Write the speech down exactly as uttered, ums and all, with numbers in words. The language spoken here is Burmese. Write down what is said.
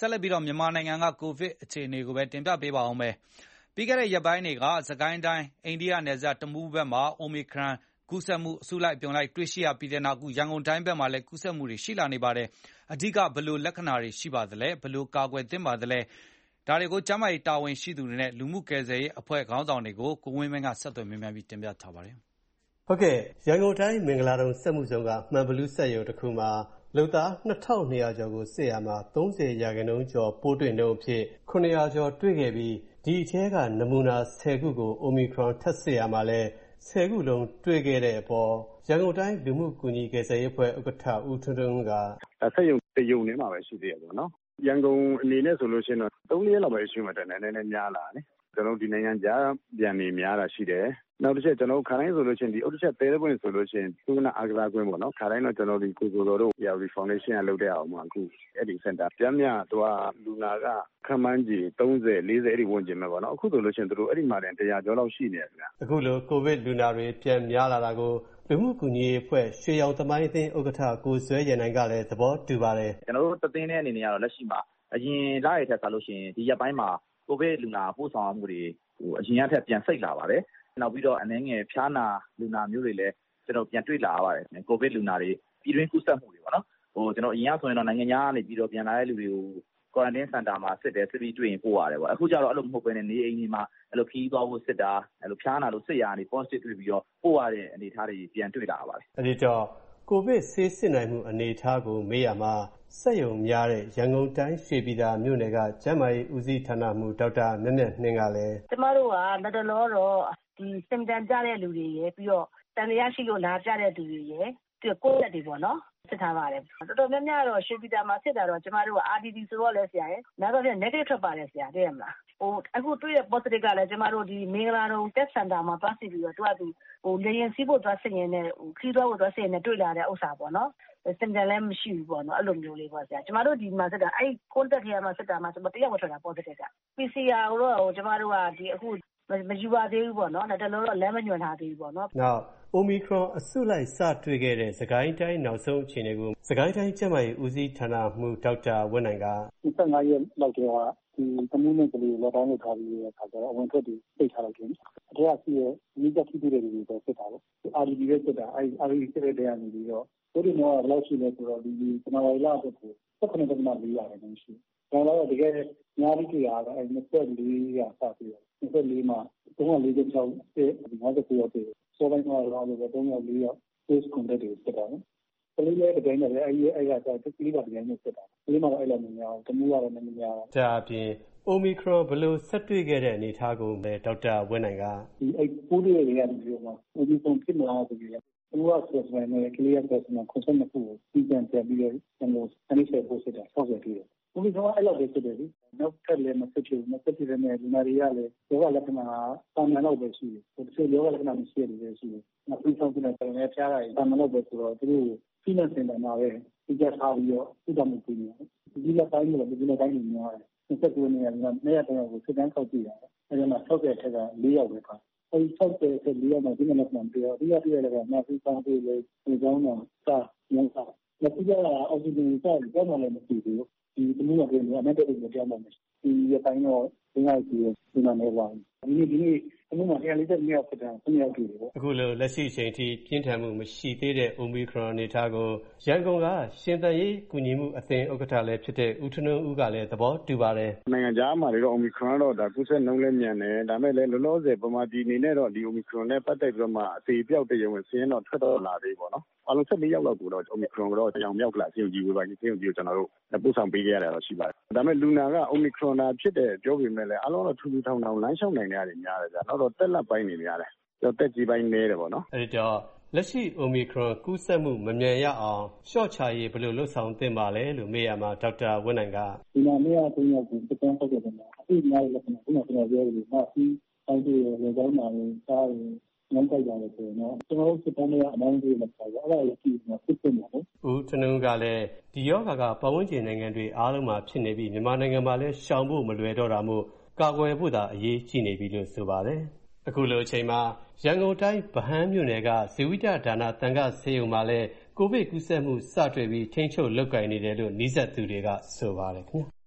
ဆက်လက်ပြီးတော့မြန်မာနိုင်ငံကကိုဗစ်အခြေအနေကိုပဲတင်ပြပေးပါအောင်မယ်။ပြီးခဲ့တဲ့ရက်ပိုင်းတွေကစကိုင်းတိုင်းအိန္ဒိယနယ်စပ်တမူးဘက်မှာအိုမီခရန်ကူးစက်မှုအစုလိုက်အပြုံလိုက်တွေ့ရှိရပြီးတဲ့နောက်အခုရန်ကုန်တိုင်းဘက်မှာလည်းကူးစက်မှုတွေရှိလာနေပါတယ်။အဓိကဘယ်လိုလက္ခဏာတွေရှိပါသလဲဘယ်လိုကာကွယ်သင့်ပါသလဲဒါတွေကိုကျန်းမာရေးတာဝန်ရှိသူတွေနဲ့လူမှုကယ်ဆယ်ရေးအဖွဲ့ခေါင်းဆောင်တွေကိုကိုဝင်းမင်းကဆက်သွယ်မြင်းမြန်းပြီးတင်ပြထားပါတယ်။ဟုတ်ကဲ့ရန်ကုန်တိုင်းမင်္ဂလာတုံစက်မှုဆောင်ကမှန်ဘလူးစက်ရုံတစ်ခုမှာလုပ်သားနှစ်ထောင်နှစ်ရာကျော်ကိုစစ်ရမှာသုံး၀ရာခိုင်နှုန်းကျော်ပိုးတွေ့နှုန်းအဖြစ်ခုနှစ်ရာကျော်တွေ့ခဲ့ပြီးဒီအထဲကနမူနာဆယ်ခုကို Omicron ထပ်စစ်ရမှာလဲဆယ်ခုလုံးတွေ့ခဲ့တဲ့အပေါ်ရန်ကုန်တိုင်းလူမှုကူညီကယ်ဆယ်ရေးအဖွဲ့ဥက္ကဋ္ဌဦးထွန်းထွန်းကဆက်ရုံတရုံနဲ့မှာပဲရှိသေးတယ်ပေါ့နော်ရန်ကုန်အနေနဲ့ဆိုလို့ရှိရင်တော့သုံးရက်လောက်ပဲရှိမှတယ်နည်းနည်းများလာတယ်ကျွန်တော်ဒီနိုင်ငံကြားပြန်နေများတာရှိတယ်နောက်တစ်ချက်ကျွန်တော်ခါတိုင်းဆိုလို့ရှိရင်ဒီအုတ်တစ်ချက်သေးတဲ့ပွင့်ဆိုလို့ရှိရင်သူကနာအားကစားကွင်းပေါ့နော်ခါတိုင်းတော့ကျွန်တော်ဒီကိုကိုတော်တို့ Yawi Foundation ကလုပ်တဲ့အောင်မှာအခုအဲ့ဒီစင်တာပြန်မြတော့လူနာကခမန်းကြီးသုံး၀ လေး၀အဲ့ဒီဝန်းကျင်မှာပေါ့နော်အခုဆိုလို့ရှိရင်တို့အဲ့ဒီမှာတန်တရားကျော်လောက်ရှိနေတယ်ခင်ဗျအခုလိုကိုဗစ်လူနာတွေပြန်များလာတာကိုလူမှုကူညီရေးအဖွဲ့ရွှေရောင်သမိုင်းအသင်းဥက္ကဋ္ဌကိုဇွဲရနိုင်ကလည်းသဘောတူပါတယ်ကျွန်တော်တို့တသိန်းတဲ့အနေနဲ့ကတော့လက်ရှိမှာအရင်လရထက်ဆိုလို့ရှိရင်ဒီရက်ပိုင်းမှာကိုဗစ်လူနာပို့ဆောင်မှုတွေဟိုအရင်ကထက်ပြန်စိတ်လာပါတယ်နောက်ပြီးတော့အနေငယ်ဖျားနာလူနာမျိုးတွေလည်းကျွန်တော်ပြန်တွေ့လာရပါတယ်ကိုဗစ်လူနာတွေပြည်တွင်းကူးစက်မှုတွေပေါ့နော်ဟိုကျွန်တော်အရင်ကဆိုရင်တော့နိုင်ငံခြားကနေပြီးတော့ပြန်လာတဲ့လူတွေကို quarantine center မှာစစ်တယ်စစ်ပြီးတွေ့ရင်ပို့ရတယ်ပေါ့အခုကျတော့အဲ့လိုမဟုတ်ဘဲနဲ့နေအိမ်တွေမှာအဲ့လိုခီးသွားဖို့စစ်တာအဲ့လိုဖျားနာလို့စစ်ရနေ positive တွေ့ပြီးတော့ပို့ရတဲ့အနေအထားတွေပြန်တွေ့လာရပါတယ်အဲ့ဒီတော့ကိုဗစ်ဆေးစစ်နိုင်မှုအနေအထားကိုမေးရမှာစက်ရုံများတဲ့ရန်ကုန်တိုင်းရွှေပြည်သာမြို့နယ်ကကျန်းမာရေးဦးစီးဌာနမှူးဒေါက်တာမြတ်မြတ်နှင်းကလည်းကျမတို့ကလက်တလောတော့ဒီစင်တန်ကြတဲ့လူတွေရယ်ပြီးတော့တန်တရားရှိလို့လာကြတဲ့သူတွေရယ်ပြီးတော့ကိုယ့်လက်တွေပေါ့နော်စစ်ထားပါတယ်တော်တော်များများတော့ရွှေပြည်သာမှာစစ်တာတော့ကျမတို့က အာร์ ဒီ ဒီ ဆိုတော့လဲဆရာရယ်နောက်တော့ပြန် negative ထွက်ပါတယ်ဆရာသိရမလားဟိုအခုတွေ့တဲ့ positive ကလည်းကျမတို့ဒီမင်္ဂလာတုံ test center မှာသွားစစ်ပြီးတော့သူကသူဟိုလေရင်စီးဖို့သွားစစ်ရင်နဲ့ဟိုခီးသွားဖို့သွားစစ်ရင်နဲ့တွေ့လာတဲ့ဥစ္စာပေါ့နော်စင်တန်လည်းမရှိဘူးပေါ့နော်အဲ့လိုမျိုးလေးပေါ့ဆရာကျမတို့ဒီမှာစစ်တာအဲ့ contact ထဲမှာစစ်တာမှာကျမတယောက်ပဲထွက်တာ positive က ပီ စီ အာ တော့ဟိုကျမတို့ကဒီအခုမယူပါသေးဘူးပေါ့နော်ဒါတလုံးတော့လမ်းမညွှန်ထားသေးဘူးပေါ့နော်နောက် Omicron အစုလိုက်စတွေ့ခဲ့တဲ့စကိုင်းတိုင်းနောက်ဆုံးအခြေအနေကိုစကိုင်းတိုင်းကျန်းမာရေးဦးစီးဌာနမှူးဒေါက်တာဝင်းနိုင်ကဒီ၁၅ရက်လောက်တော့ဒီတမူးနဲ့ကလေးလောက်တိုင်းလောက်ထားပြီးတဲ့အခါကျတော့အဝင်ထွက်တွေပိတ်ထားလိုက်တယ်အထက်ကရှိရဲ့မိသက်ထိတွေ့တဲ့လူတွေပဲစစ်တာပေါ့ အာร์ ဒီ ဒီ ပဲစစ်တာအဲ့ အာร์ ဒီ ဒီ စစ်တဲ့တရားနေပြီးတော့ဘယ်လိုမျိုးဘယ်လောက်ရှိလဲဆိုတော့ဒီဇန်နဝါရီလအတွက်ကို၁၇.၄ရာခိုင်နှုန်းရှိတယ်ဒါတော့တကယ်များပြီးကြရတာအဲ့၂၄ရာစပြီးတော့၂၄မှာ၃၄၆စစ်၅၉ရောက်တယ်စောပိုင်းကတော့တော့၃၄ရောက် case contact တွေစစ်တာနော်ကလေးလေးတစ်တိုင်းနဲ့အဲ့ဒီအဲ့ကတကလေးပါတိုင်းနဲ့စစ်တာကလေးမှာအဲ့လိုမျိုးများတမှုကတော့နည်းနည်းများဒါအပြင် Omicron ဘယ်လိုဆက်တွေ့ခဲ့တဲ့အနေအထားကိုလည်းဒေါက်တာဝင်းနိုင်ကဒီအဲ့ပိုးတွေတွေရတယ်ပြောမှာ Omicron ဖြစ်မလားဆိုပြီးတော့သူကဆက်စနေကလေးရဆက်စနေခွန်စံနှစ်ခုကိုပြီးပြန်ပြန်ပြီးတော့ကျွန်တော်အနည်းဆက်ပို့စစ်တာဆောက်ရပြီးတယ်။ဘုရားအဲ့လိုပဲစစ်တယ်လေ။နောက်ထပ်လည်းမစစ်ချင်မစစ်ချင်တဲ့လူနာတွေကလည်းယောဂလက္ခဏာတာမန်တော့ပဲရှိတယ်။ဒီလိုယောဂလက္ခဏာမရှိတဲ့လူတွေရှိတယ်။နောက်ပြီးဆုံးတဲ့တယ်လည်းဖျားတာတာမန်တော့ပဲဆိုတော့သူတို့ဖိနပ်စင်တာမှာပဲဒီကြထားပြီးတော့ဥဒ္ဒမှုပြီးနေတယ်။ဒီလက်တိုင်းကလည်းဒီလက်တိုင်းနေများတယ်။၂၉နေရာကနေ့ရက်တိုင်းကိုစစ်တမ်းခောက်ကြည့်ရတယ်။အဲဒီမှာ၆၀ထက်က၄ယောက်ပဲပါ။အဲဒီ၆၀ထက်၄ယောက်မှာဒီနေ့လည်းပြန်ပြီးတော့ဒီရက်ပြည့်လည်းကနောက်ပြီးဆောင်ပြီးလေဒီကြောင်းတော့စာရင်းစာလက်ပြရအောက်ဆီဂျင်စာကြောင်းလည်းမရှိဘူးဒီတမျိုးကလည်းအမှတ်တရတွေကြောင်းမှမရှိဒီရတိုင်းတော့ဒီနေ့ကြီးဒီမှာနေပါဒီနေ့ဒီနေ့အမှုမှာတရားလေးတဲ့မြောက်ဖြစ်တာဆင်းရောက်ကြည့်တယ်ပေါ့အခုလိုလက်ရှိအချိန်ထိပြင်းထန်မှုမရှိသေးတဲ့ Omicron အနေအထားကိုရန်ကုန်ကရှင်သန်ရေးကူညီမှုအသင်းဥက္ကဋ္ဌလည်းဖြစ်တဲ့ဦးထွန်းထွန်းဦးကလည်းသဘောတူပါတယ်နိုင်ငံခြားမှာတော့ Omicron တော့ဒါကူးစက်နှုန်းလည်းမြန်တယ်ဒါမဲ့လည်းလောလောဆယ်ပမာဒီအနေနဲ့တော့ဒီ Omicron နဲ့ပတ်သက်ပြီးတော့မှအသေးပြောက်တဲ့ရုံဝင်ဆင်းတော့ထွက်တော့လာသေးပေါ့နော်အလုံး၁၄ယောက်လောက်ကိုတော့ Omicron ကိုတော့ကြောင်မြောက်ကလာဆင်းကြည့်ဝေးပါဆင်းကြည့်ကျွန်တော်တို့ပို့ဆောင်ပေးခဲ့ရတာတော့ရှိပါတယ်ဒါမဲ့လူနာက Omicron နာဖြစ်တဲ့ပြောပေမဲ့လည်းအလုံးတော့ထူးထူးထောင်ထောင်လမ်းလျှောက်နိုင်ရတယ်များတယ်ဗျာနောက်တော့တက်လက်ပိုင်းနေရတယ်တော့တက်ကြီးပိုင်းနေတယ်ပေါ့နော်အဲ့ဒီတော့လက်ရှိ Omicron ကူးစက်မှုမမြန်ရအောင်ရှော့ချရေးဘယ်လိုလုပ်ဆောင်သင့်ပါလဲလို့မေးရမှာဒေါက်တာဝင်းနိုင်ကဒီမှာနေရာသုံးယောက်ကိုစကန်ဖောက်တယ်မှာအခုများလက္ခဏာခုနကကျွန်တော်ပြောလို့မှပြီးအောင်ပြီးလေကောင်းတာလည်းစားရင်ငန်းတိုက်ရတယ်ဆိုတော့ကျွန်တော်တို့စကန်တွေကအမှန်ကြီးမပါဘူးအဲ့ဒါကိုကြည့်နေဖြစ်ဖြစ်နေတယ်ဦးထွန်းဦးကလည်းဒီယောဂါကပတ်ဝန်းကျင်နိုင်ငံတွေအားလုံးမှာဖြစ်နေပြီးမြန်မာနိုင်ငံမှာလည်းရှောင်ဖို့မလွယ်တော့တာမို့ကာကွယ်ဖို့သာအရေးကြီးနေပြီလို့ဆိုပါတယ်အခုလိုအချိန်မှာရန်ကုန်တိုင်းဗဟန်းမြို့နယ်ကဇီဝိတဒါနသံဃဆေးရုံမှာလည်းကိုဗစ်ကူးစက်မှုစတွေ့ပြီးထိန်းချုပ်လုပ်ကိုင်နေတယ်လို့နှီးစပ်သူတွေကဆိုပါတယ်ခင်ဗျာ